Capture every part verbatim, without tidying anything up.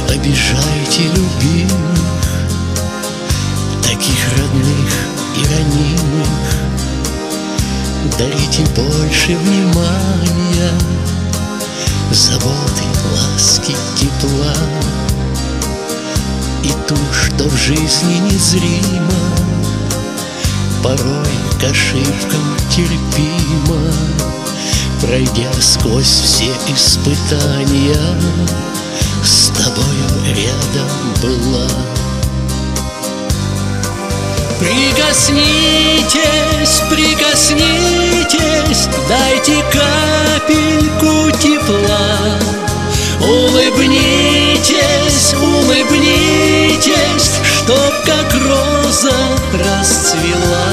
обижайте любимых, таких родных и ранимых. Дарите больше внимания, заботы, ласки, тепла и ту, что в жизни незримо, порой к ошибкам терпимо. Пройдя сквозь все испытания, с тобою рядом была. Прикоснитесь, прикоснитесь, дайте капельку тепла. Улыбнитесь, улыбнитесь, чтоб как роза расцвела.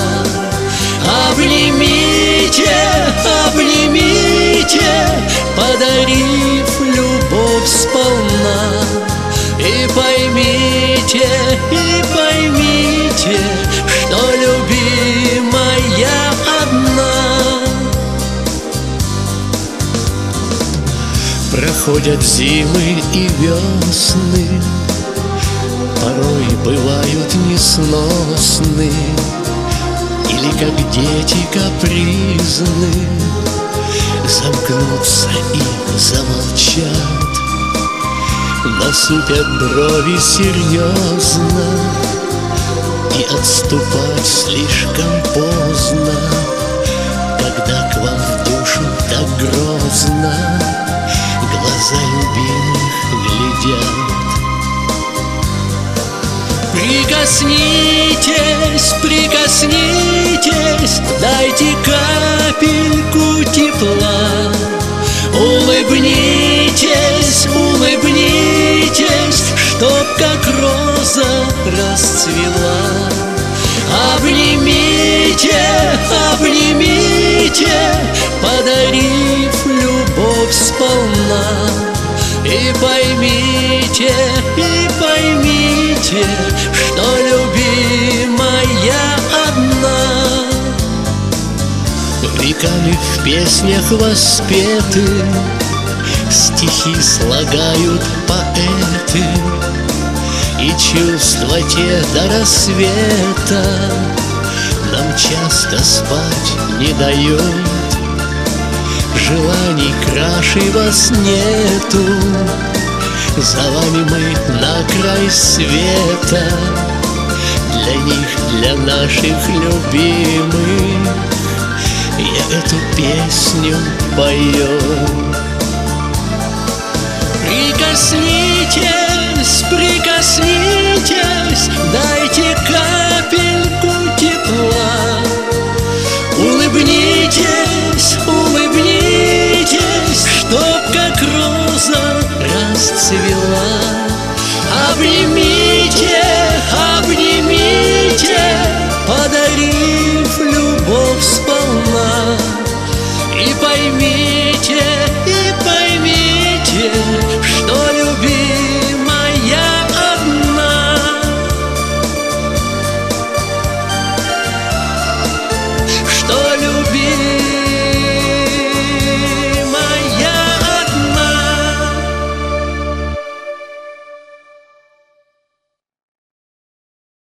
Обнимите, обнимите, подарив любовь сполна. И поймите, и поймите, что любимая одна. Проходят зимы и весны, порой бывают несносны, или как дети капризны замкнутся и замолчат, насупят брови серьезно, и отступать слишком поздно, когда к вам в душу так грозно глаза любимых глядят. Прикоснитесь, прикоснитесь, дайте капельку тепла. Улыбнитесь, улыбнитесь, чтоб как роза расцвела. Обнимите, обнимите, подарив любовь сполна. И поймите, и поймите, что любимая одна. Веками в песнях воспеты стихи слагают поэты, и чувства те до рассвета нам часто спать не дают. Желаний краше вас нету, за вами мы на край света. Для них, для наших любимых я эту песню пою. Прикоснитесь, прикоснитесь, дайте капельку тепла. Улыбнитесь, улыбнитесь, чтоб как роза расцвела. Обнимите,